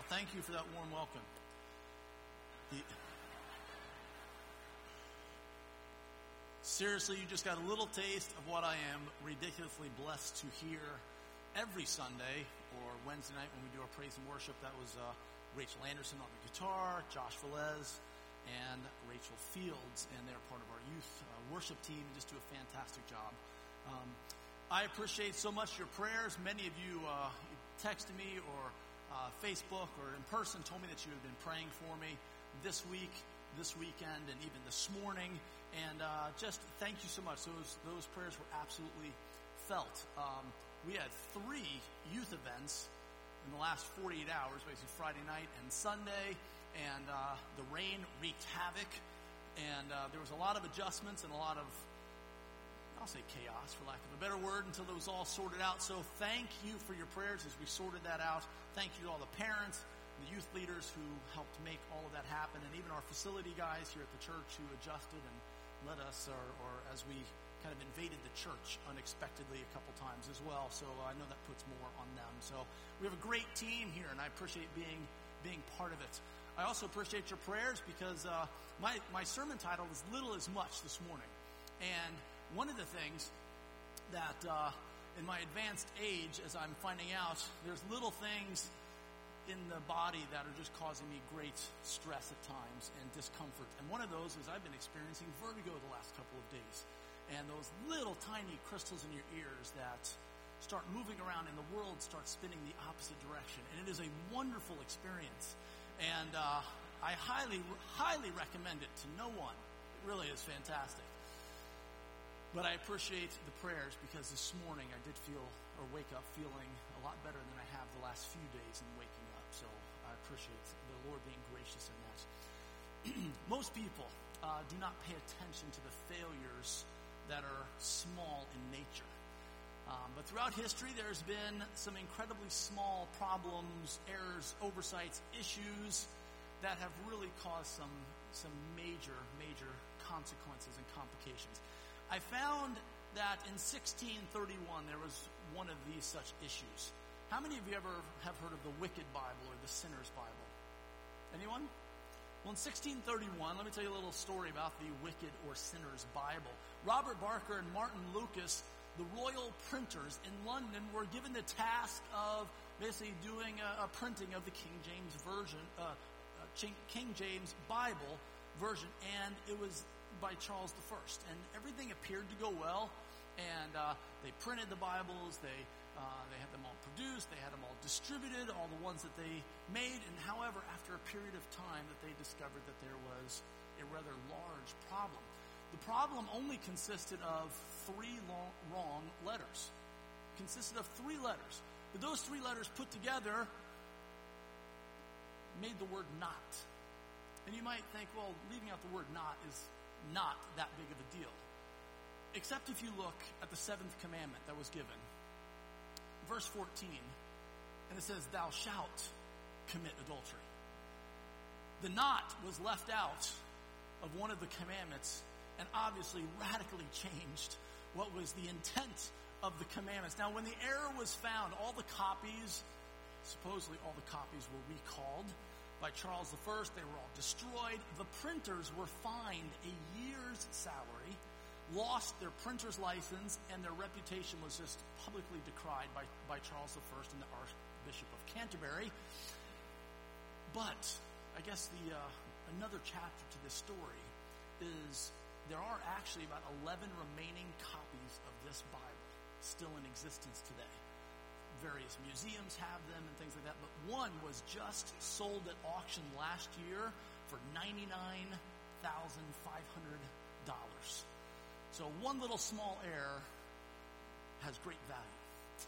Thank you for that warm welcome. Seriously, you just got a little taste of what I am ridiculously blessed to hear every Sunday or Wednesday night when we do our praise and worship. That was Rachel Anderson on the guitar, Josh Velez, and Rachel Fields, and they're part of our youth worship team and just do a fantastic job. I appreciate so much your prayers. Many of you texted me or Facebook or in person told me that you have been praying for me this week, this weekend, and even this morning. And just thank you so much. Those prayers were absolutely felt. We had 3 youth events in the last 48 hours, basically Friday night and Sunday, and the rain wreaked havoc. And there was a lot of adjustments and a lot of, I'll say chaos, for lack of a better word, until it was all sorted out. So thank you for your prayers as we sorted that out. Thank you to all the parents, the youth leaders who helped make all of that happen, and even our facility guys here at the church who adjusted and led us, or as we kind of invaded the church unexpectedly a couple times as well. So I know that puts more on them. So we have a great team here, and I appreciate being part of it. I also appreciate your prayers because my sermon title is Little as Much this morning. And one of the things that in my advanced age, as I'm finding out, there's little things in the body that are just causing me great stress at times and discomfort. And one of those is I've been experiencing vertigo the last couple of days. And those little tiny crystals in your ears that start moving around and the world starts spinning the opposite direction. And it is a wonderful experience. And I highly, highly recommend it to no one. It really is fantastic. But I appreciate the prayers because this morning I did wake up feeling a lot better than I have the last few days in waking up. So I appreciate the Lord being gracious in that. Most people do not pay attention to the failures that are small in nature. But throughout history, there's been some incredibly small problems, errors, oversights, issues that have really caused some major consequences and complications. I found that in 1631 there was one of these such issues. How many of you ever have heard of the Wicked Bible or the Sinner's Bible? Anyone? Well, in 1631, let me tell you a little story about the Wicked or Sinner's Bible. Robert Barker and Martin Lucas, the royal printers in London, were given the task of basically doing a printing of the King James version, King James Bible version, and it was by Charles I. And everything appeared to go well, and they printed the Bibles, they had them all produced, they had them all distributed, all the ones that they made, and however, after a period of time that they discovered that there was a rather large problem. The problem only consisted of 3 wrong letters. Consisted of 3 letters. But those 3 letters put together made the word not. And you might think, well, leaving out the word not is not that big of a deal. Except if you look at the 7th commandment that was given. Verse 14, and it says, thou shalt commit adultery. The not was left out of one of the commandments and obviously radically changed what was the intent of the commandments. Now, when the error was found, supposedly all the copies were recalled by Charles I. They were all destroyed. The printers were fined a year's salary, lost their printer's license, and their reputation was just publicly decried by Charles I and the Archbishop of Canterbury. But I guess another chapter to this story is there are actually about 11 remaining copies of this Bible still in existence today. Various museums have them and things like that, but one was just sold at auction last year for $99,500. So one little small error has great value.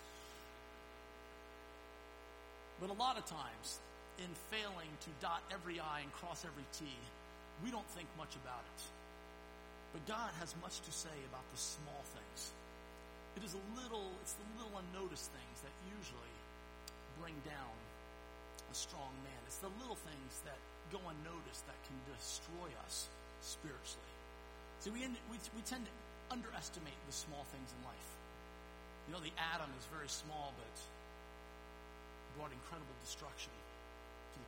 But a lot of times, in failing to dot every I and cross every T, we don't think much about it. But God has much to say about the small things. It's the little unnoticed things that usually bring down a strong man. It's the little things that go unnoticed that can destroy us spiritually. See, we tend to underestimate the small things in life. You know, the atom is very small, but brought incredible destruction to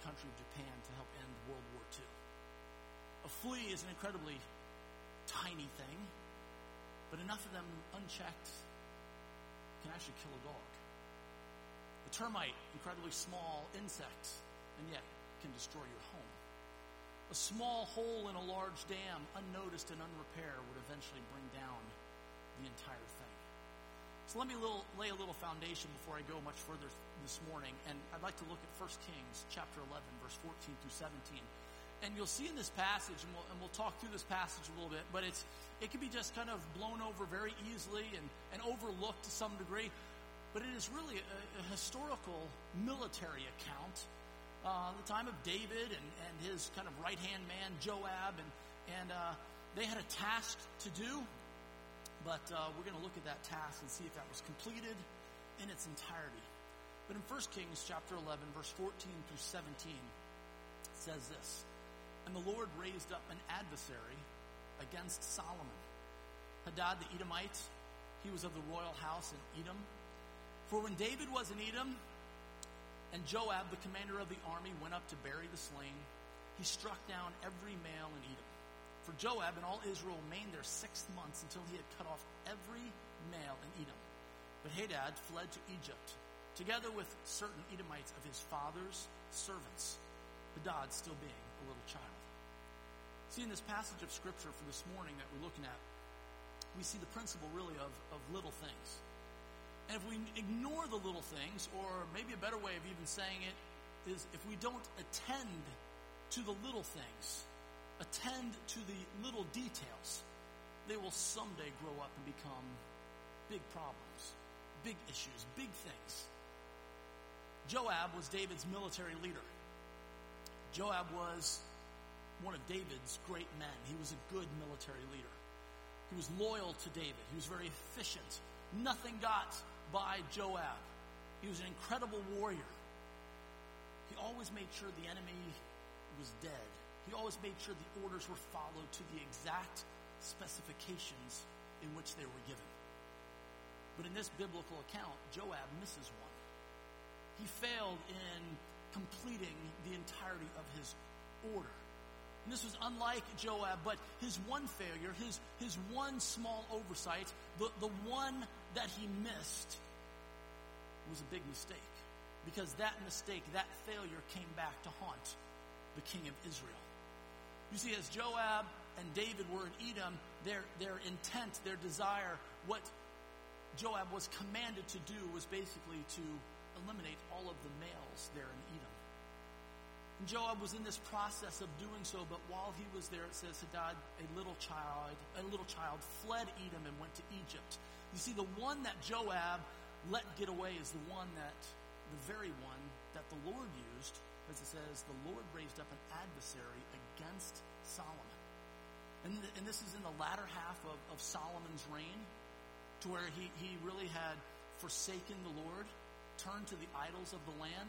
country of Japan to help end World War II. A flea is an incredibly tiny thing, but enough of them unchecked can actually kill a dog. The termite, incredibly small insect, and yet can destroy your home. A small hole in a large dam, unnoticed and unrepaired, would eventually bring down the entire thing. So let me lay a little foundation before I go much further this morning, and I'd like to look at 1 Kings chapter 11, verse 14 through 17. And you'll see in this passage, and we'll talk through this passage a little bit, but it can be just kind of blown over very easily and overlooked to some degree. But it is really a historical military account. The time of David and his kind of right-hand man, Joab, and they had a task to do, but we're going to look at that task and see if that was completed in its entirety. But in 1 Kings chapter 11, verse 14 through 17, it says this: "And the Lord raised up an adversary against Solomon, Hadad the Edomite. He was of the royal house in Edom. For when David was in Edom, and Joab, the commander of the army, went up to bury the slain, he struck down every male in Edom. For Joab and all Israel remained there 6 months until he had cut off every male in Edom. But Hadad fled to Egypt, together with certain Edomites of his father's servants, Hadad still being a little child." See, in this passage of Scripture for this morning that we're looking at, we see the principle really of little things. And if we ignore the little things, or maybe a better way of even saying it is if we don't attend to the little things, attend to the little details, they will someday grow up and become big problems, big issues, big things. Joab was David's military leader. Joab was one of David's great men. He was a good military leader. He was loyal to David. He was very efficient. Nothing got by Joab. He was an incredible warrior. He always made sure the enemy was dead. He always made sure the orders were followed to the exact specifications in which they were given. But in this biblical account, Joab misses one. He failed in completing the entirety of his order. And this was unlike Joab, but his one failure, his one small oversight, the one that he missed was a big mistake. Because that mistake, that failure came back to haunt the king of Israel. You see, as Joab and David were in Edom, their intent, their desire, what Joab was commanded to do was basically to eliminate all of the males there in Edom. And Joab was in this process of doing so, but while he was there, it says Hadad, a little child, fled Edom and went to Egypt. You see, the one that Joab let get away is the very one that the Lord used, as it says, the Lord raised up an adversary against Solomon. And this is in the latter half of Solomon's reign, to where he really had forsaken the Lord, turned to the idols of the land,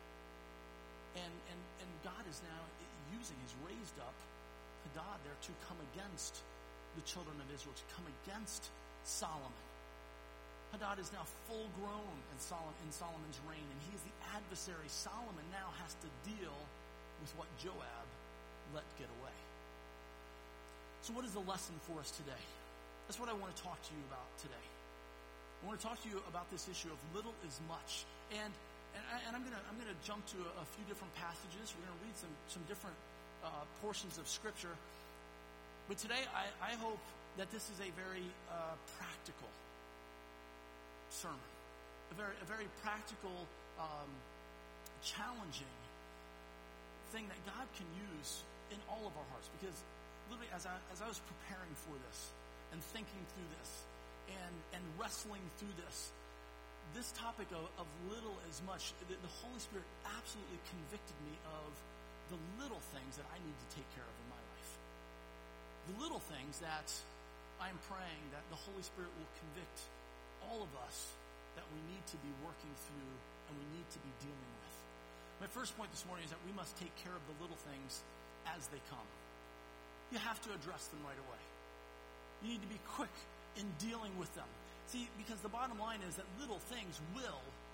and God is now has raised up Hadad there to come against the children of Israel, to come against Solomon. Hadad is now full grown in Solomon's reign, and he is the adversary. Solomon now has to deal with what Joab let get away. So what is the lesson for us today? That's what I want to talk to you about today. I want to talk to you about this issue of little is much. And I'm gonna jump to a few different passages. We're gonna read some different portions of Scripture. But today, I hope that this is a very practical sermon, a very practical, challenging thing that God can use in all of our hearts. Because literally, as I was preparing for this and thinking through this and wrestling through this topic of little as much, the Holy Spirit absolutely convicted me of the little things that I need to take care of in my life. The little things that I'm praying that the Holy Spirit will convict all of us that we need to be working through and we need to be dealing with. My first point this morning is that we must take care of the little things as they come. You have to address them right away. You need to be quick in dealing with them. See, because the bottom line is that little things will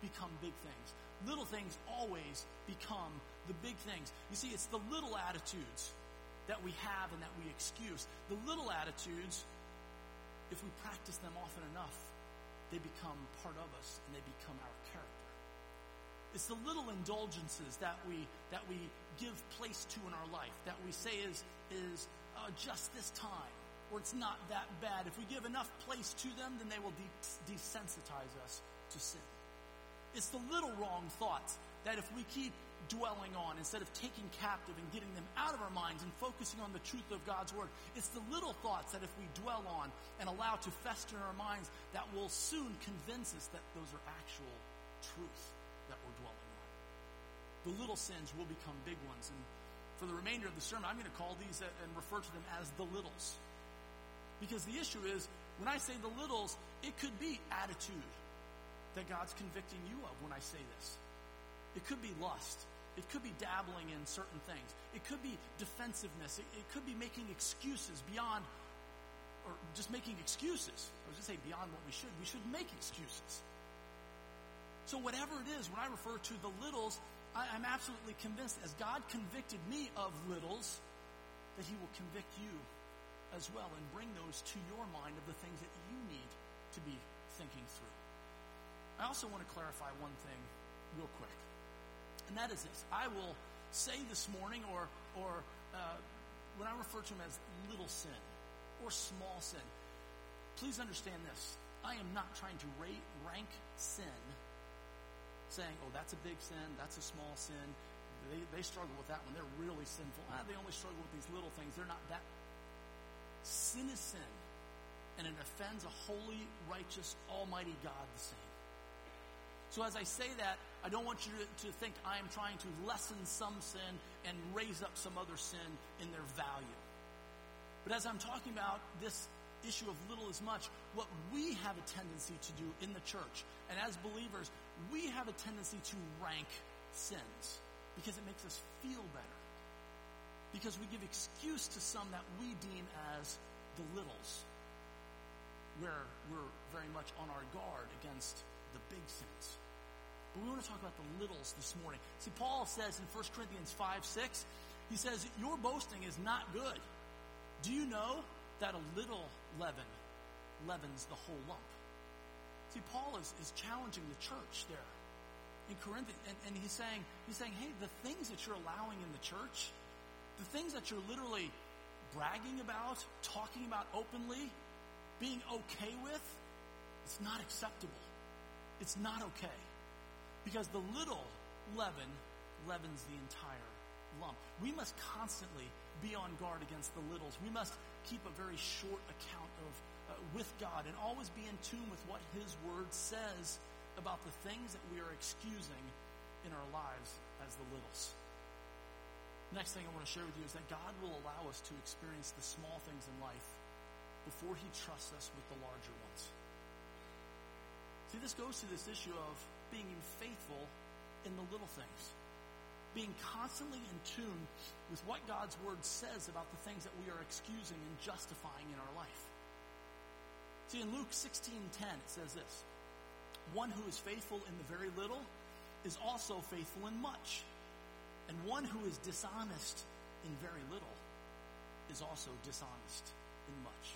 become big things. Little things always become the big things. You see, it's the little attitudes that we have and that we excuse. The little attitudes, if we practice them often enough, they become part of us and they become our character. It's the little indulgences that we give place to in our life, that we say is just this time, or it's not that bad. If we give enough place to them, then they will desensitize us to sin. It's the little wrong thoughts that if we keep dwelling on, instead of taking captive and getting them out of our minds and focusing on the truth of God's word, it's the little thoughts that if we dwell on and allow to fester in our minds, that will soon convince us that those are actual truth that we're dwelling on. The little sins will become big ones. And for the remainder of the sermon, I'm going to call these and refer to them as the littles. Because the issue is, when I say the littles, it could be attitude that God's convicting you of when I say this. It could be lust. It could be dabbling in certain things. It could be defensiveness. It could be making excuses beyond, or just making excuses. I was going to say beyond what we should. We should make excuses. So whatever it is, when I refer to the littles, I'm absolutely convinced, as God convicted me of littles, that he will convict you as well and bring those to your mind of the things that you need to be thinking through. I also want to clarify one thing real quick. And that is this. I will say this morning, or when I refer to them as little sin or small sin, please understand this. I am not trying to rank sin, saying, oh, that's a big sin, that's a small sin. They struggle with that one. They're really sinful. They only struggle with these little things. They're not that. Sin is sin, and it offends a holy, righteous, almighty God the same. So as I say that, I don't want you to think I am trying to lessen some sin and raise up some other sin in their value. But as I'm talking about this issue of little as much, what we have a tendency to do in the church, and as believers, we have a tendency to rank sins because it makes us feel better. Because we give excuse to some that we deem as the littles, where we're very much on our guard against the big sins. But we want to talk about the littles this morning. See, Paul says in 1 Corinthians 5:6, he says, your boasting is not good. Do you know that a little leaven leavens the whole lump? See, Paul is challenging the church there in Corinth, and he's saying, hey, the things that you're allowing in the church, the things that you're literally bragging about, talking about openly, being okay with, it's not acceptable. It's not okay. Because the little leaven leavens the entire lump. We must constantly be on guard against the littles. We must keep a very short account of with God and always be in tune with what his word says about the things that we are excusing in our lives as the littles. Next thing I want to share with you is that God will allow us to experience the small things in life before he trusts us with the larger ones. See, this goes to this issue of being faithful in the little things. Being constantly in tune with what God's word says about the things that we are excusing and justifying in our life. See, in Luke 16:10, it says this, one who is faithful in the very little is also faithful in much. And one who is dishonest in very little is also dishonest in much.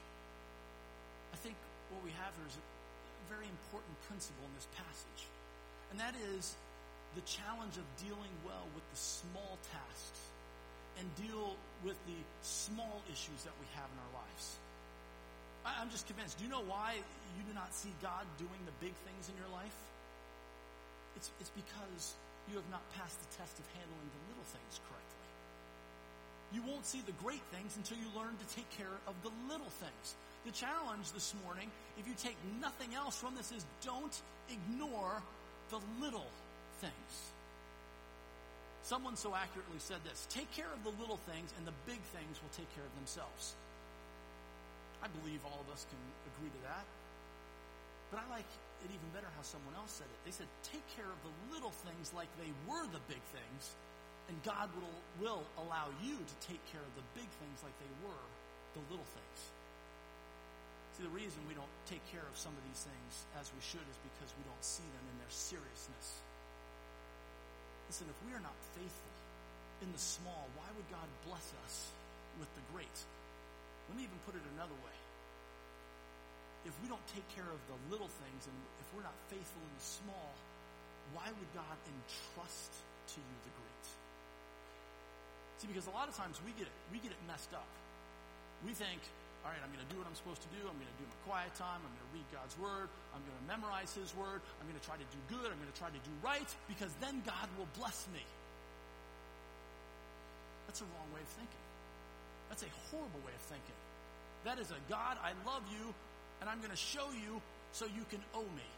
I think what we have here is a very important principle in this passage. And that is the challenge of dealing well with the small tasks and deal with the small issues that we have in our lives. I'm just convinced. Do you know why you do not see God doing the big things in your life? It's because you have not passed the test of handling the little things correctly. You won't see the great things until you learn to take care of the little things. The challenge this morning, if you take nothing else from this, is don't ignore the little things. Someone so accurately said this, take care of the little things and the big things will take care of themselves. I believe all of us can agree to that. But I like it even better how someone else said it. They said, take care of the little things like they were the big things, and God will allow you to take care of the big things like they were the little things. See, the reason we don't take care of some of these things as we should is because we don't see them in their seriousness. Listen, if we are not faithful in the small, why would God bless us with the great? Let me even put it another way. If we don't take care of the little things, and if we're not faithful in the small, why would God entrust to you the great? See, because a lot of times we get it messed up. We think, all right, I'm going to do what I'm supposed to do. I'm going to do my quiet time. I'm going to read God's word. I'm going to memorize his word. I'm going to try to do good. I'm going to try to do right, because then God will bless me. That's a wrong way of thinking. That's a horrible way of thinking. That is a God, I love you, and I'm going to show you so you can owe me.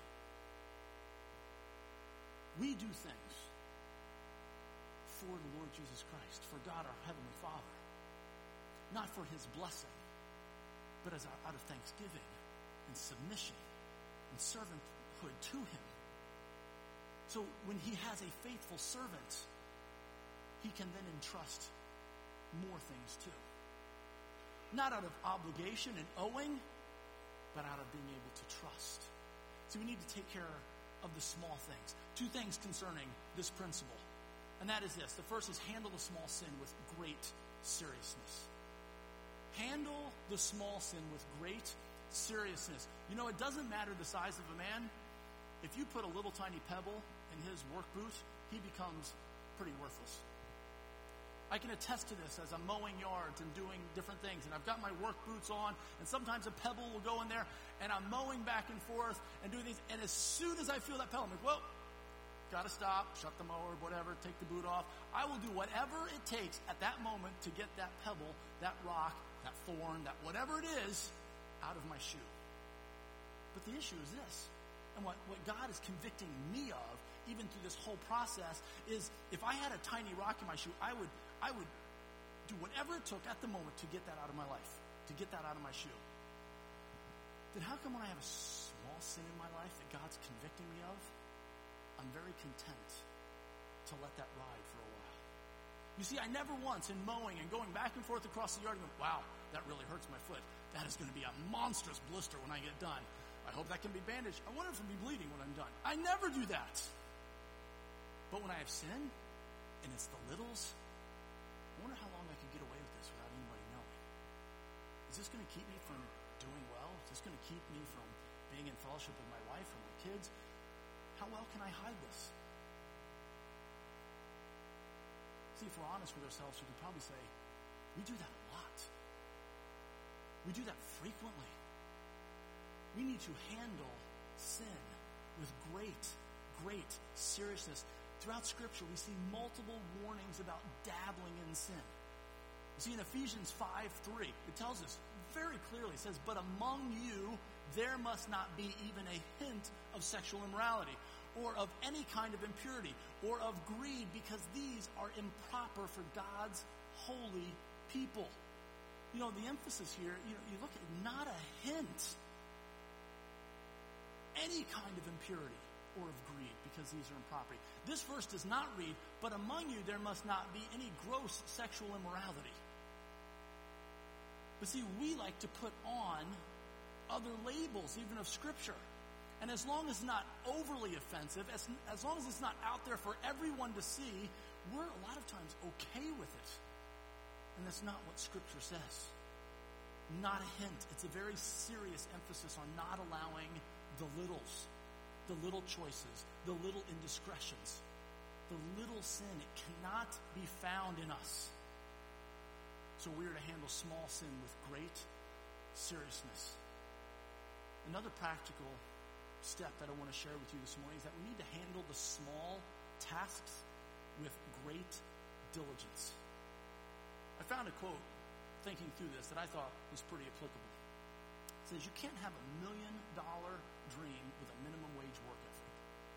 We do things for the Lord Jesus Christ, for God our Heavenly Father. Not for his blessing, but as out of thanksgiving and submission and servanthood to him. So when he has a faithful servant, he can then entrust more things too. Not out of obligation and owing, but out of being able to trust. See, we need to take care of the small things. Two things concerning this principle. And that is this. The first is handle the small sin with great seriousness. Handle the small sin with great seriousness. You know, it doesn't matter the size of a man. If you put a little tiny pebble in his work boot, he becomes pretty worthless. I can attest to this as I'm mowing yards and doing different things. And I've got my work boots on, and sometimes a pebble will go in there, and I'm mowing back and forth and doing things. And as soon as I feel that pebble, I'm like, well, got to stop, shut the mower, whatever, take the boot off. I will do whatever it takes at that moment to get that pebble, that rock, that thorn, that whatever it is, out of my shoe. But the issue is this, and what God is convicting me of, even through this whole process, is if I had a tiny rock in my shoe, I would do whatever it took at the moment to get that out of my life, to get that out of my shoe. Then how come when I have a small sin in my life that God's convicting me of, I'm very content to let that ride for a while? You see, I never once in mowing and going back and forth across the yard went, wow, that really hurts my foot. That is going to be a monstrous blister when I get done. I hope that can be bandaged. I wonder if it'll be bleeding when I'm done. I never do that. But when I have sin, and it's the littles, I wonder how long I could get away with this without anybody knowing. Is this going to keep me from doing well? Is this going to keep me from being in fellowship with my wife or my kids? How well can I hide this? See, if we're honest with ourselves, we could probably say, we do that a lot. We do that frequently. We need to handle sin with great, great seriousness. Throughout Scripture, we see multiple warnings about dabbling in sin. You see, in Ephesians 5:3, it tells us very clearly, it says, but among you there must not be even a hint of sexual immorality, or of any kind of impurity, or of greed, because these are improper for God's holy people. You know, the emphasis here, you look at not a hint. Any kind of impurity or of greed, because these are improper. This verse does not read, but among you there must not be any gross sexual immorality. But see, we like to put on other labels, even of Scripture. And as long as it's not overly offensive, as long as it's not out there for everyone to see, we're a lot of times okay with it. And that's not what Scripture says. Not a hint. It's a very serious emphasis on not allowing the littles, the little choices, the little indiscretions, the little sin. It cannot be found in us. So we are to handle small sin with great seriousness. Another practical step that I want to share with you this morning is that we need to handle the small tasks with great diligence. I found a quote thinking through this that I thought was pretty applicable. It says, you can't have $1 million dream with a minimum wage work ethic.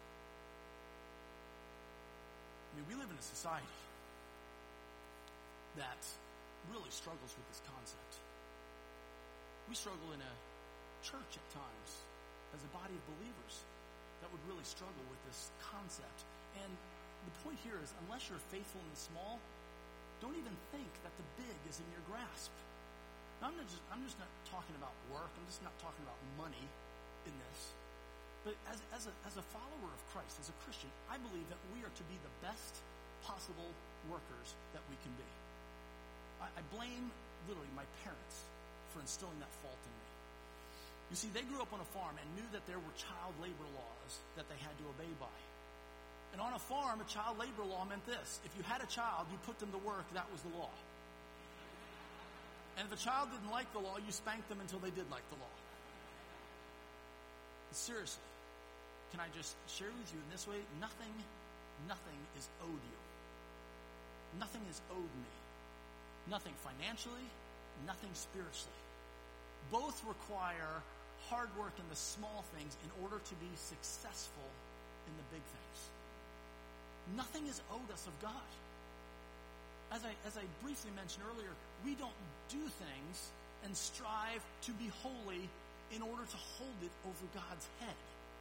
I mean, we live in a society that really struggles with this concept. We struggle in a church at times as a body of believers that would really struggle with this concept. And the point here is, unless you're faithful in the small, don't even think that the big is in your grasp. I I'm just not talking about work. I'm just not talking about money in this. But as a follower of Christ, as a Christian, I believe that we are to be the best possible workers that we can be. I blame, literally, my parents for instilling that fault in me. You see, they grew up on a farm and knew that there were child labor laws that they had to obey by. And on a farm, a child labor law meant this. If you had a child, you put them to work, that was the law. And if a child didn't like the law, you spanked them until they did like the law. Seriously, can I just share with you in this way? Nothing is owed you. Nothing is owed me. Nothing financially, nothing spiritually. Both require hard work in the small things in order to be successful in the big things. Nothing is owed us of God. As I briefly mentioned earlier, we don't do things and strive to be holy in order to hold it over God's head.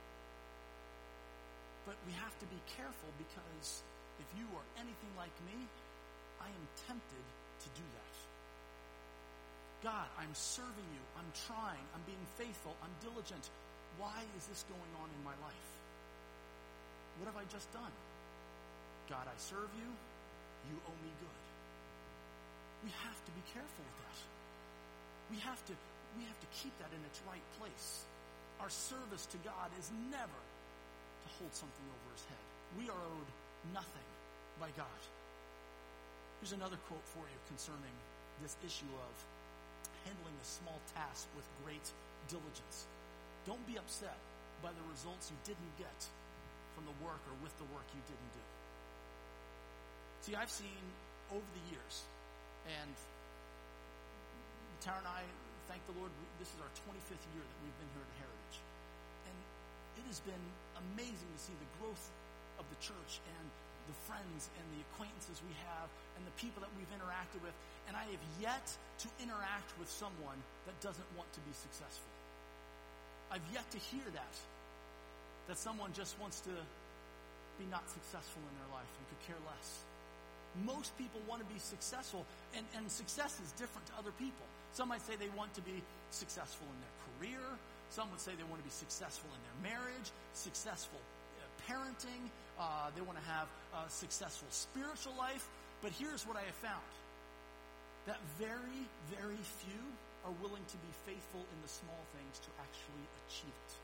But we have to be careful, because if you are anything like me, I am tempted to do that. God, I'm serving you. I'm trying. I'm being faithful. I'm diligent. Why is this going on in my life? What have I just done? God, I serve you. You owe me good. We have to be careful with that. We have to keep that in its right place. Our service to God is never to hold something over his head. We are owed nothing by God. Here's another quote for you concerning this issue of handling a small task with great diligence. Don't be upset by the results you didn't get from the work or with the work you didn't do. See, I've seen over the years, and Tara and I, thank the Lord, this is our 25th year that we've been here at Heritage. And it has been amazing to see the growth of the church and the friends and the acquaintances we have and the people that we've interacted with. And I have yet to interact with someone that doesn't want to be successful. I've yet to hear that someone just wants to be not successful in their life and could care less. Most people want to be successful, and success is different to other people. Some might say they want to be successful in their career. Some would say they want to be successful in their marriage, successful parenting. They want to have a successful spiritual life. But here's what I have found. That very, very few are willing to be faithful in the small things to actually achieve it.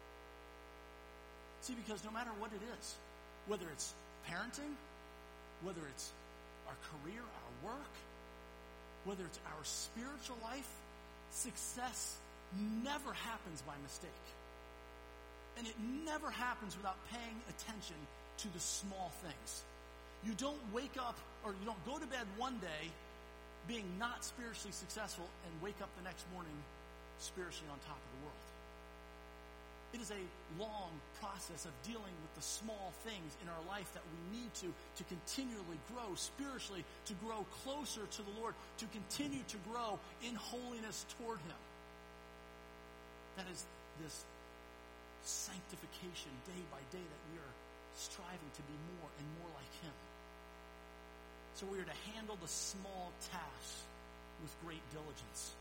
See, because no matter what it is, whether it's parenting, whether it's our career, our work, whether it's our spiritual life, success never happens by mistake. And it never happens without paying attention to the small things. You don't wake up, or you don't go to bed one day being not spiritually successful and wake up the next morning spiritually on top of the world. It is a long process of dealing with the small things in our life that we need to continually grow spiritually, to grow closer to the Lord, to continue to grow in holiness toward him. That is this sanctification day by day that we are striving to be more and more like him. So we are to handle the small tasks with great diligence.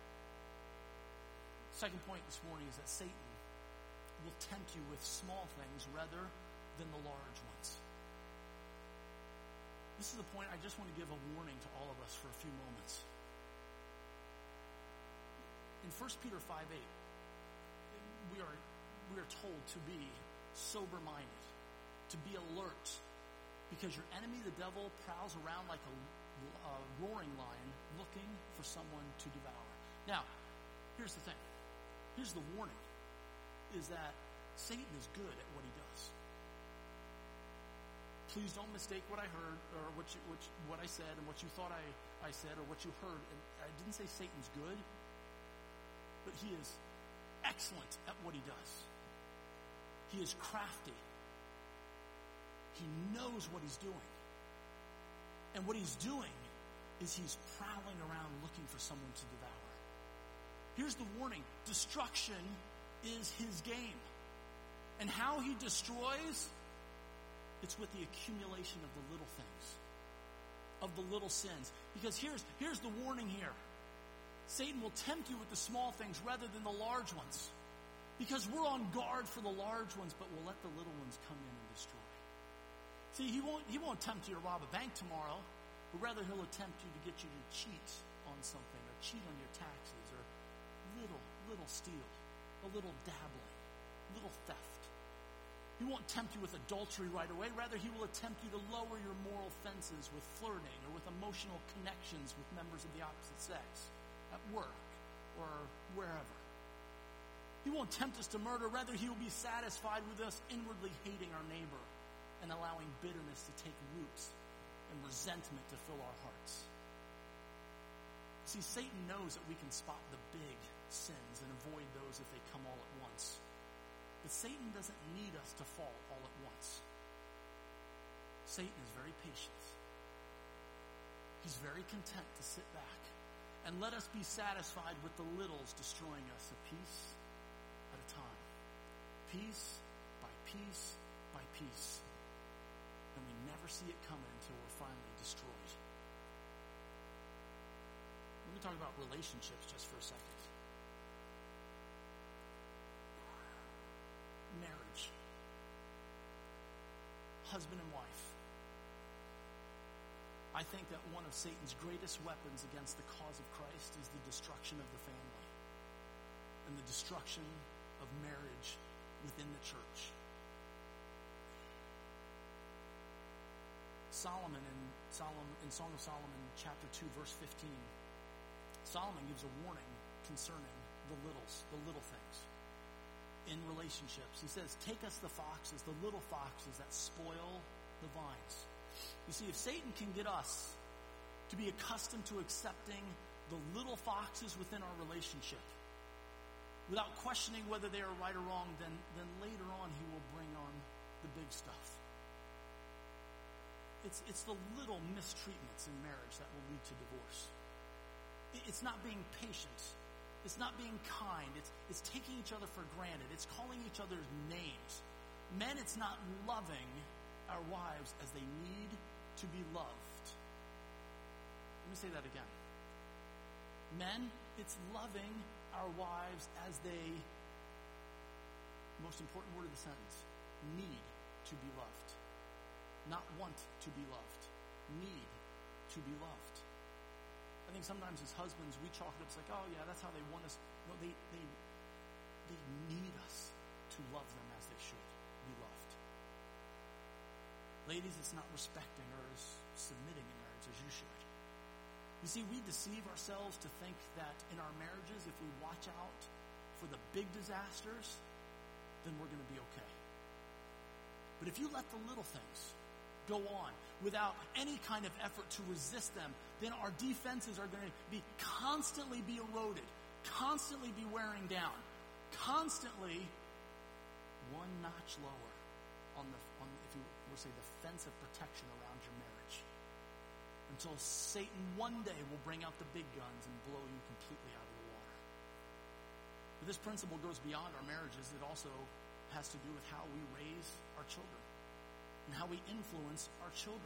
Second point this morning is that Satan will tempt you with small things rather than the large ones. This is the point I just want to give a warning to all of us for a few moments. In 1 Peter 5:8, we are told to be sober-minded, to be alert, because your enemy, the devil, prowls around like a roaring lion looking for someone to devour. Now, here's the thing. Here's the warning. Is that Satan is good at what he does. Please don't mistake what I heard, or what I said, and what you thought I said, or what you heard. And I didn't say Satan's good, but he is excellent at what he does. He is crafty. He knows what he's doing. And what he's doing is he's prowling around looking for someone to devour. Here's the warning. Destruction is his game. And how he destroys, it's with the accumulation of the little things, of the little sins. Because here's the warning here. Satan will tempt you with the small things rather than the large ones. Because we're on guard for the large ones, but we'll let the little ones come in and destroy. See, he won't tempt you to rob a bank tomorrow, but rather he'll attempt you to get you to cheat on something, or cheat on your taxes, or little steal, a little dabbling, little theft. He won't tempt you with adultery right away. Rather, he will attempt you to lower your moral fences with flirting or with emotional connections with members of the opposite sex, at work or wherever. He won't tempt us to murder. Rather, he will be satisfied with us inwardly hating our neighbor and allowing bitterness to take root and resentment to fill our hearts. See, Satan knows that we can spot the big sins and avoid those if they come all at once. But Satan doesn't need us to fall all at once. Satan is very patient. He's very content to sit back and let us be satisfied with the littles destroying us a piece at a time. Piece by piece by piece. And we never see it coming until we're finally destroyed. Let me talk about relationships just for a second. Marriage. Husband and wife. I think that one of Satan's greatest weapons against the cause of Christ is the destruction of the family and the destruction of marriage within the church. Solomon in Song of Solomon chapter 2 verse 15, Solomon gives a warning concerning the little things in relationships. He says, take us the foxes, the little foxes that spoil the vines. You see, if Satan can get us to be accustomed to accepting the little foxes within our relationship without questioning whether they are right or wrong, then later on he will bring on the big stuff. It's the little mistreatments in marriage that will lead to divorce. It's not being patient. It's not being kind. It's taking each other for granted. It's calling each other's names. Men, it's not loving our wives as they need to be loved. Let me say that again. Men, it's loving our wives as they, most important word of the sentence, need to be loved. Not want to be loved. Need to be loved. I think sometimes as husbands we chalk it up as like, oh yeah, that's how they want us. No, they need us to love them as they should be loved. Ladies, it's not respecting or submitting in marriage as you should. You see, we deceive ourselves to think that in our marriages, if we watch out for the big disasters, then we're going to be okay. But if you let the little things go on without any kind of effort to resist them, then our defenses are going to be constantly be eroded, constantly be wearing down, constantly one notch lower on if you will say, the fence of protection around your marriage, until Satan one day will bring out the big guns and blow you completely out of the water. But this principle goes beyond our marriages. It also has to do with how we raise our children and how we influence our children.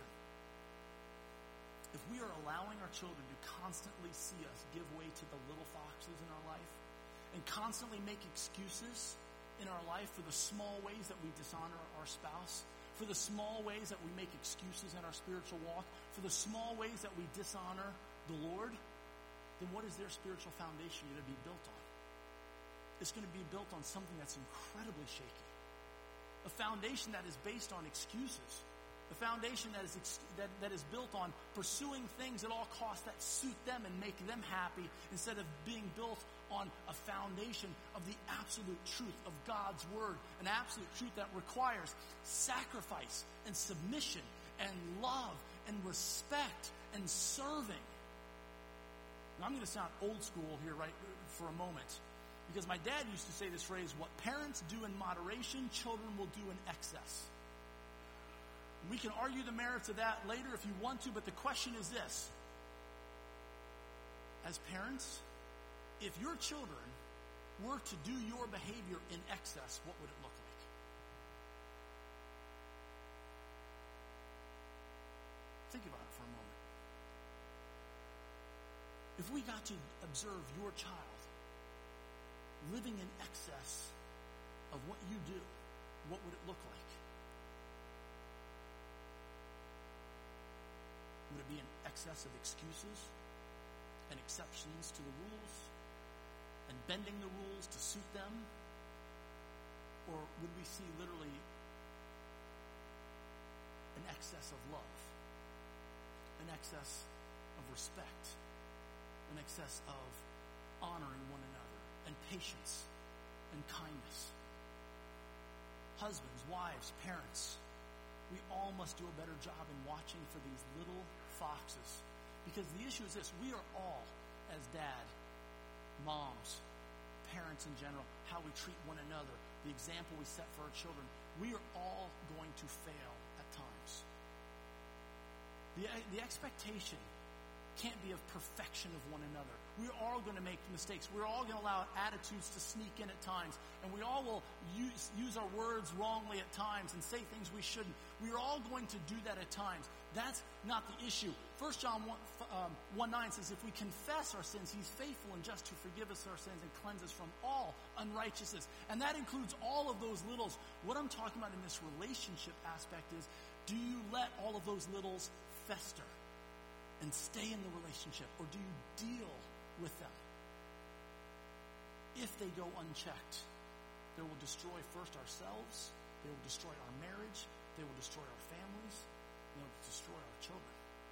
If we are allowing our children to constantly see us give way to the little foxes in our life and constantly make excuses in our life for the small ways that we dishonor our spouse, for the small ways that we make excuses in our spiritual walk, for the small ways that we dishonor the Lord, then what is their spiritual foundation going to be built on? It's going to be built on something that's incredibly shaky. A foundation that is based on excuses. A foundation that is built on pursuing things at all costs that suit them and make them happy, instead of being built on a foundation of the absolute truth of God's Word, an absolute truth that requires sacrifice and submission and love and respect and serving. Now, I'm going to sound old school here right for a moment, because my dad used to say this phrase, what parents do in moderation, children will do in excess. We can argue the merits of that later if you want to, but the question is this. As parents, if your children were to do your behavior in excess, what would it look like? Think about it for a moment. If If we got to observe your child living in excess of what you do, what would it look like? Would it be an excess of excuses and exceptions to the rules and bending the rules to suit them? Or would we see literally an excess of love, an excess of respect, an excess of honoring one another, and patience and kindness? Husbands, wives, parents, we all must do a better job in watching for these little foxes. Because the issue is this: we are all, as dad, moms, parents in general, how we treat one another, the example we set for our children, we are all going to fail at times. The expectation can't be of perfection of one another. We're all going to make mistakes. We're all going to allow attitudes to sneak in at times. And we all will use our words wrongly at times and say things we shouldn't. We're all going to do that at times. That's not the issue. 1 John 1:9 says, if we confess our sins, he's faithful and just to forgive us our sins and cleanse us from all unrighteousness. And that includes all of those littles. What I'm talking about in this relationship aspect is, do you let all of those littles fester and stay in the relationship, or do you deal with them? If they go unchecked, they will destroy first ourselves, they will destroy our marriage, they will destroy our families, they will destroy our children.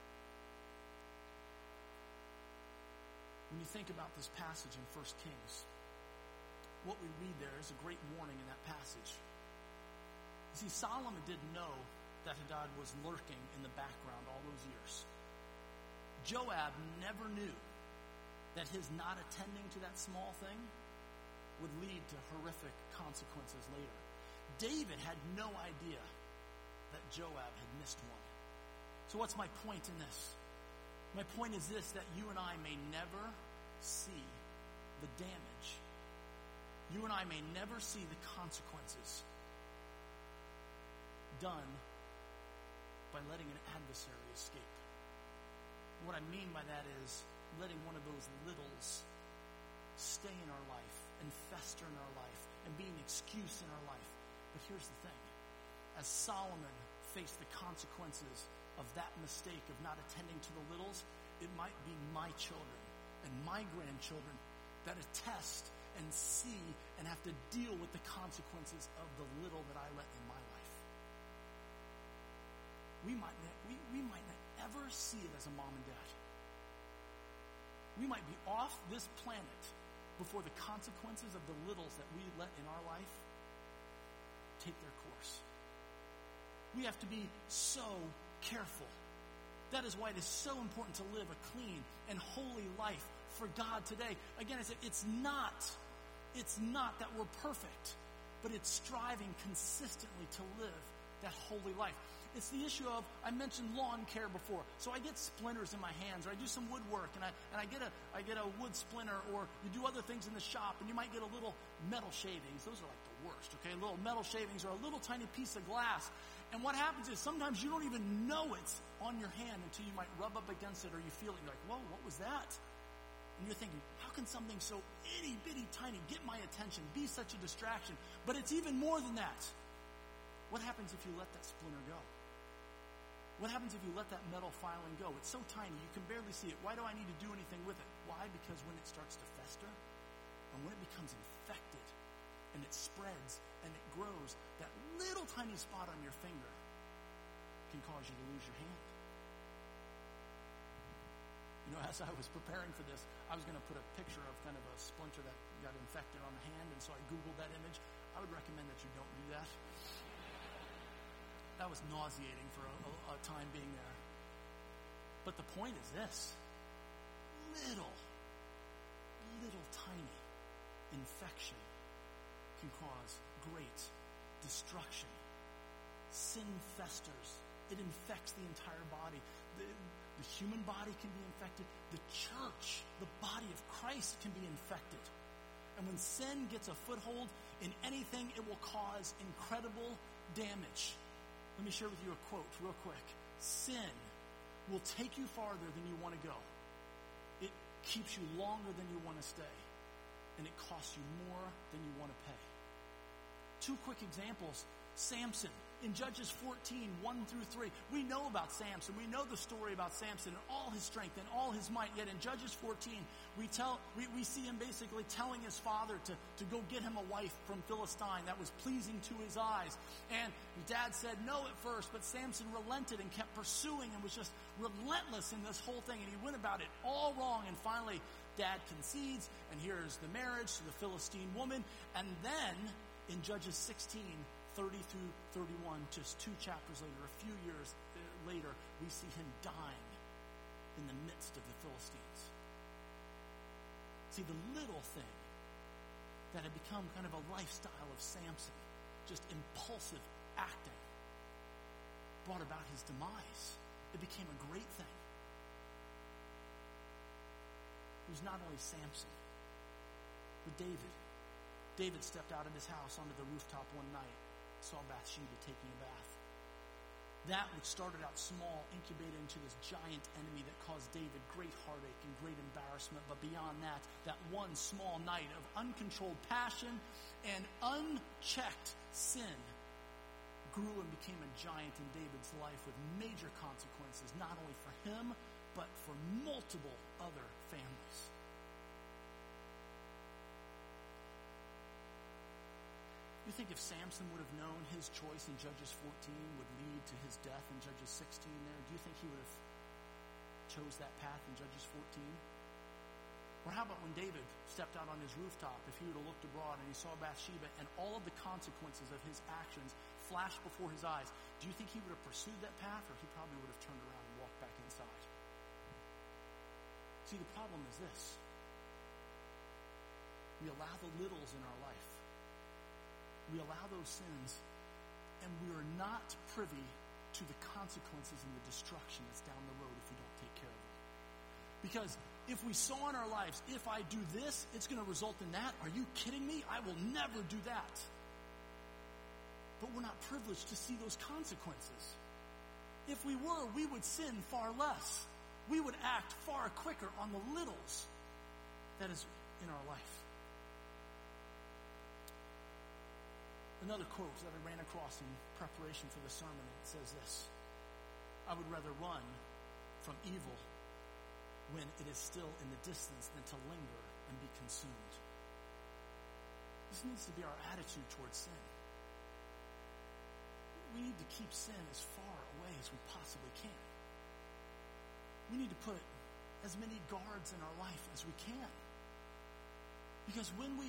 When you think about this passage in 1 Kings, what we read there is a great warning in that passage. You see, Solomon didn't know that Hadad was lurking in the background all those years. Joab never knew that his not attending to that small thing would lead to horrific consequences later. David had no idea that Joab had missed one. So what's my point in this? My point is this: that you and I may never see the damage. You and I may never see the consequences done by letting an adversary escape. What I mean by that is letting one of those littles stay in our life and fester in our life and be an excuse in our life. But here's the thing. As Solomon faced the consequences of that mistake of not attending to the littles, it might be my children and my grandchildren that attest and see and have to deal with the consequences of the little that I let in my life. We might not ever see it as a mom and dad. We might be off this planet before the consequences of the littles that we let in our life take their course. We have to be so careful. That is why it is so important to live a clean and holy life for God today. Again, I said, it's not that we're perfect, but it's striving consistently to live that holy life. It's the issue of, I mentioned lawn care before. So I get splinters in my hands, or I do some woodwork, and I get a wood splinter, or you do other things in the shop, and you might get a little metal shavings. Those are like the worst, okay? Little metal shavings, or a little tiny piece of glass. And what happens is sometimes you don't even know it's on your hand until you might rub up against it, or you feel it. You're like, whoa, what was that? And you're thinking, how can something so itty bitty tiny get my attention, be such a distraction? But it's even more than that. What happens if you let that splinter go? What happens if you let that metal filing go? It's so tiny, you can barely see it. Why do I need to do anything with it? Why? Because when it starts to fester, and when it becomes infected, and it spreads, and it grows, that little tiny spot on your finger can cause you to lose your hand. You know, as I was preparing for this, I was going to put a picture of kind of a splinter that got infected on the hand, and so I Googled that image. I would recommend that you don't do that. That was nauseating for a time being there. But the point is this: little tiny infection can cause great destruction. Sin festers. It infects the entire body. The human body can be infected. The church, the body of Christ, can be infected. And when sin gets a foothold in anything, it will cause incredible damage. Let me share with you a quote real quick. Sin will take you farther than you want to go. keeps you longer than you want to stay, and it costs you more than you want to pay. Two quick examples. Samson, in Judges 14, 1 through 3. We know about Samson. We know the story about Samson and all his strength and all his might. Yet in Judges 14, we see him basically telling his father to go get him a wife from Philistine that was pleasing to his eyes. And his dad said no at first, but Samson relented and kept pursuing and was just relentless in this whole thing. And he went about it all wrong. And finally, dad concedes, and here's the marriage to the Philistine woman. And then in Judges 16, 30 through 31, just 2 chapters later, a few years later, we see him dying in the midst of the Philistines. See, the little thing that had become kind of a lifestyle of Samson, just impulsive acting, brought about his demise. It became a great thing. It was not only Samson, but David. David stepped out of his house onto the rooftop one night, saw Bathsheba taking a bath. That which started out small incubated into this giant enemy that caused David great heartache and great embarrassment. But beyond that, that one small night of uncontrolled passion and unchecked sin grew and became a giant in David's life with major consequences, not only for him, but for multiple other families. You think if Samson would have known his choice in Judges 14 would lead to his death in Judges 16 there, do you think he would have chose that path in Judges 14? Or how about when David stepped out on his rooftop, if he would have looked abroad and he saw Bathsheba and all of the consequences of his actions flashed before his eyes, do you think he would have pursued that path, or he probably would have turned around and walked back inside? See, the problem is this. We allow the littles in our life. We allow those sins, and we are not privy to the consequences and the destruction that's down the road if we don't take care of them. Because if we saw in our lives, if I do this, it's going to result in that, are you kidding me? I will never do that. But we're not privileged to see those consequences. If we were, we would sin far less. We would act far quicker on the littles that is in our life. Another quote that I ran across in preparation for the sermon, it says this: I would rather run from evil when it is still in the distance than to linger and be consumed. This needs to be our attitude towards sin. We need to keep sin as far away as we possibly can. We need to put as many guards in our life as we can. Because when we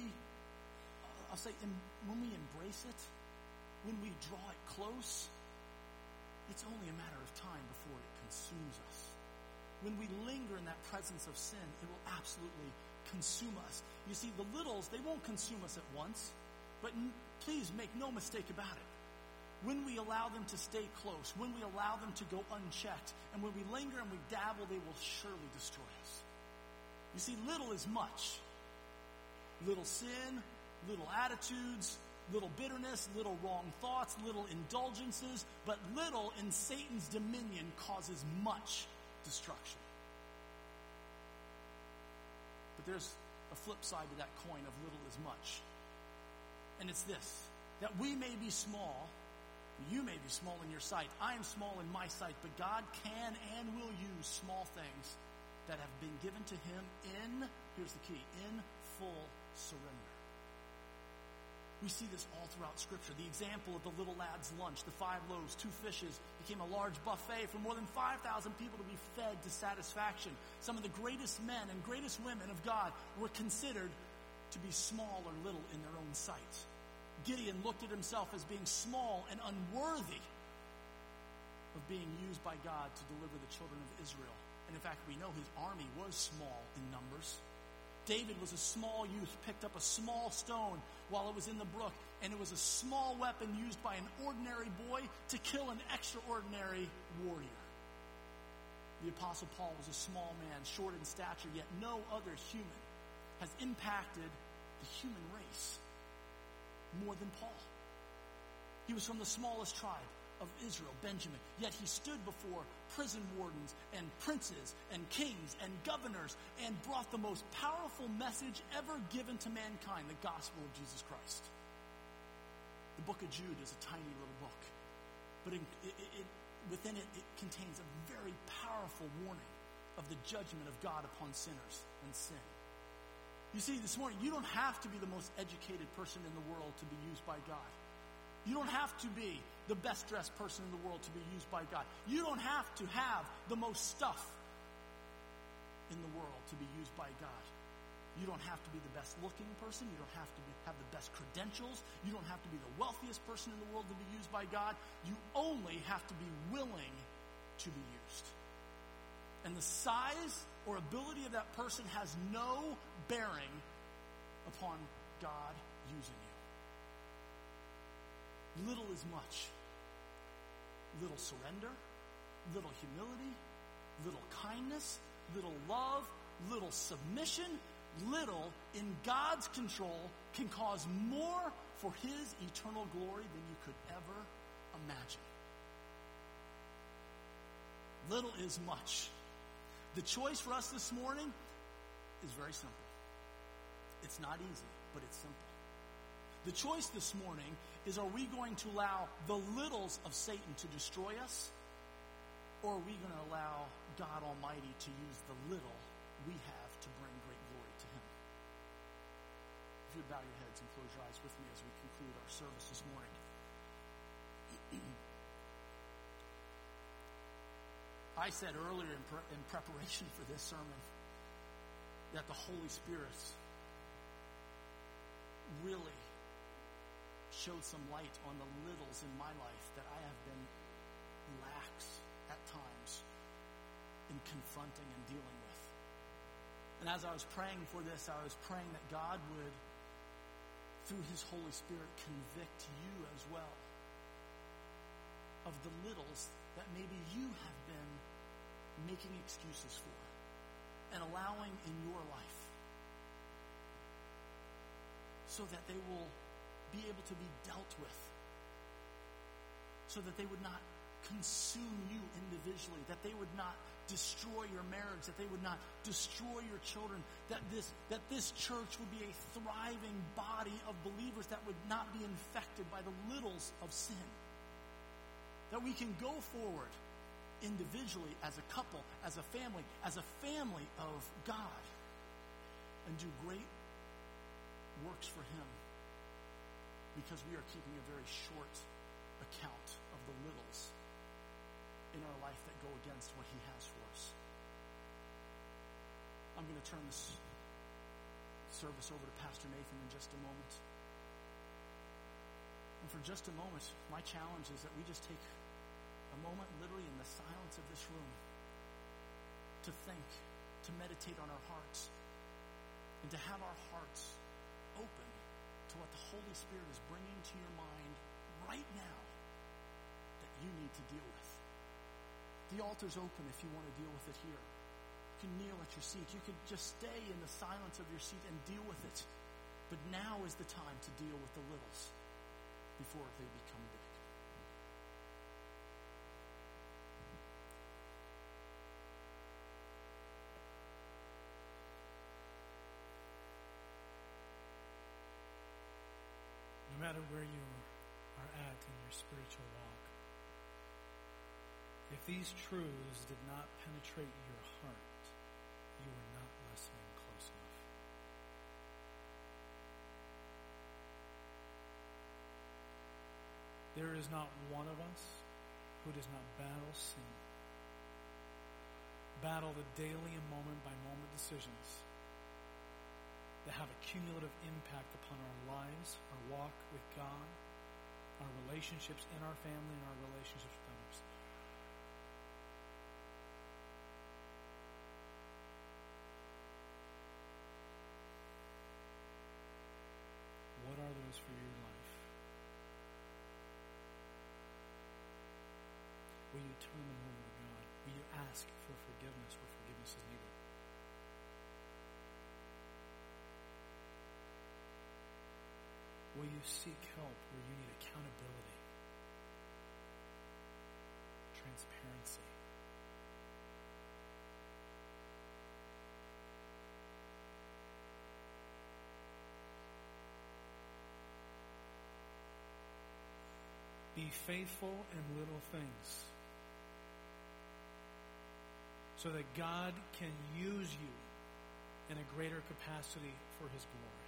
embrace it, when we draw it close, it's only a matter of time before it consumes us. When we linger in that presence of sin, it will absolutely consume us. You see, the littles, they won't consume us at once, but please make no mistake about it. When we allow them to stay close, when we allow them to go unchecked, and when we linger and we dabble, they will surely destroy us. You see, little is much. Little sin, little attitudes, little bitterness, little wrong thoughts, little indulgences, but little in Satan's dominion causes much destruction. But there's a flip side to that coin of little is much. And it's this, that we may be small, you may be small in your sight, I am small in my sight, but God can and will use small things that have been given to him in, here's the key, in full surrender. We see this all throughout Scripture. The example of the little lad's lunch, the 5 loaves, 2 fishes, became a large buffet for more than 5,000 people to be fed to satisfaction. Some of the greatest men and greatest women of God were considered to be small or little in their own sight. Gideon looked at himself as being small and unworthy of being used by God to deliver the children of Israel. And in fact, we know his army was small in numbers. David was a small youth, picked up a small stone while it was in the brook, and it was a small weapon used by an ordinary boy to kill an extraordinary warrior. The Apostle Paul was a small man, short in stature, yet no other human has impacted the human race more than Paul. He was from the smallest tribe, of Israel, Benjamin. Yet he stood before prison wardens and princes and kings and governors and brought the most powerful message ever given to mankind, the gospel of Jesus Christ. The book of Jude is a tiny little book, but within it contains a very powerful warning of the judgment of God upon sinners and sin. You see, this morning, you don't have to be the most educated person in the world to be used by God. You don't have to be the best dressed person in the world to be used by God. You don't have to have the most stuff in the world to be used by God. You don't have to be the best looking person. You don't have to have the best credentials. You don't have to be the wealthiest person in the world to be used by God. You only have to be willing to be used. And the size or ability of that person has no bearing upon God using you. Little is much. Little surrender, little humility, little kindness, little love, little submission, little in God's control can cause more for His eternal glory than you could ever imagine. Little is much. The choice for us this morning is very simple. It's not easy, but it's simple. The choice this morning is, are we going to allow the littles of Satan to destroy us? Or are we going to allow God Almighty to use the little we have to bring great glory to Him? If you would bow your heads and close your eyes with me as we conclude our service this morning. I said earlier in preparation for this sermon that the Holy Spirit really showed some light on the littles in my life that I have been lax at times in confronting and dealing with. And as I was praying for this, I was praying that God would, through His Holy Spirit, convict you as well of the littles that maybe you have been making excuses for and allowing in your life, so that they will be able to be dealt with, so that they would not consume you individually, that they would not destroy your marriage, that they would not destroy your children, that this church would be a thriving body of believers that would not be infected by the littles of sin. That we can go forward individually, as a couple, as a family of God, and do great works for Him, because we are keeping a very short account of the littles in our life that go against what He has for us. I'm going to turn this service over to Pastor Nathan in just a moment. And for just a moment, my challenge is that we just take a moment literally in the silence of this room to think, to meditate on our hearts, and to have our hearts open to what the Holy Spirit is bringing to your mind right now that you need to deal with. The altar's open if you want to deal with it here. You can kneel at your seat. You can just stay in the silence of your seat and deal with it. But now is the time to deal with the littles before they become big. No matter where you are at in your spiritual walk, if these truths did not penetrate your heart, you are not listening close enough. There is not one of us who does not battle sin, battle the daily and moment-by-moment decisions that have a cumulative impact upon our lives, our walk with God, our relationships in our family, and our relationships with others. What are those for your life? Will you turn them over to God? Will you ask for forgiveness where forgiveness is needed? Will you seek help where you need accountability? transparency. Be faithful in little things so that God can use you in a greater capacity for His glory.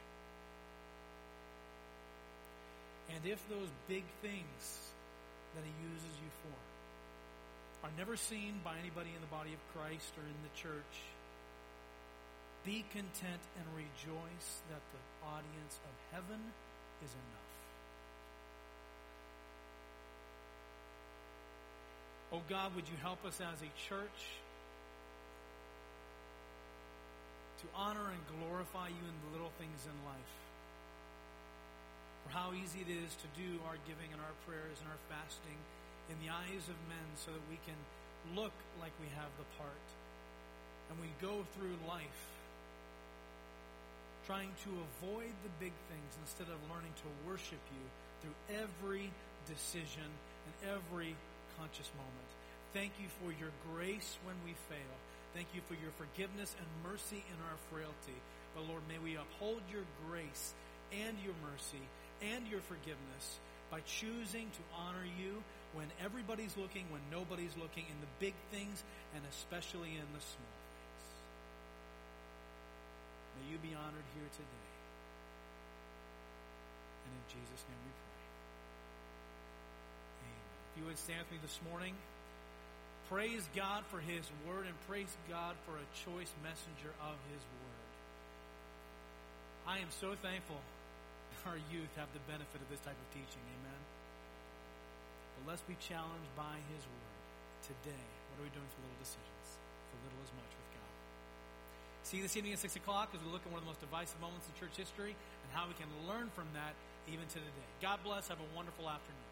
And if those big things that He uses you for are never seen by anybody in the body of Christ or in the church, be content and rejoice that the audience of heaven is enough. Oh God, would you help us as a church to honor and glorify you in the little things in life. For how easy it is to do our giving and our prayers and our fasting in the eyes of men so that we can look like we have the part. And we go through life trying to avoid the big things instead of learning to worship you through every decision and every conscious moment. Thank you for your grace when we fail. Thank you for your forgiveness and mercy in our frailty. But Lord, may we uphold your grace and your mercy and your forgiveness by choosing to honor you when everybody's looking, when nobody's looking, in the big things and especially in the small things. May you be honored here today. And in Jesus' name we pray. If you would stand with me this morning, praise God for His Word and praise God for a choice messenger of His Word. I am so thankful our youth have the benefit of this type of teaching. Amen. But let's be challenged by His Word. Today, what are we doing for little decisions? For little is much with God. See you this evening at 6 o'clock as we look at one of the most divisive moments in church history and how we can learn from that even to today. God bless. Have a wonderful afternoon.